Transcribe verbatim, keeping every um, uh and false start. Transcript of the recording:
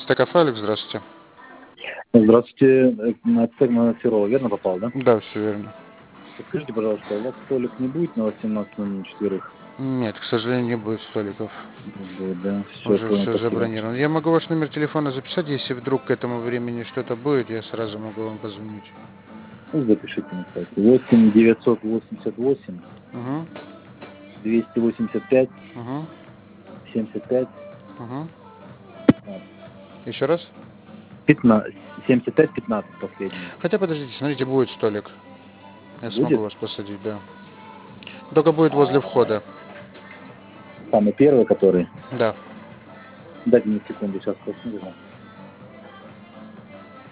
Стекофайлик, здравствуйте. Здравствуйте, э, на Цегмана Серова, верно попал, да? Да, все верно. Скажите, пожалуйста, у вас столик не будет на восемнадцать ноль ноль четверых? Нет, к сожалению, не будет столиков. Не будет, да? Все, Уже понял, все спасибо. забронировано. Я могу ваш номер телефона записать, если вдруг к этому времени что-то будет, я сразу могу вам позвонить. Ну, запишите на сайте. восемь девятьсот восемьдесят восемь Угу, двести восемьдесят пять угу, семьдесят пять угу. пятнадцать. Еще раз? пятнадцать, семьдесят пять пятнадцать последний. Хотя подождите, смотрите, будет столик. Я смогу Будет? вас посадить, да. Только будет возле А, входа. самый первый, который? Да. Дайте мне секунду, сейчас посмотрим.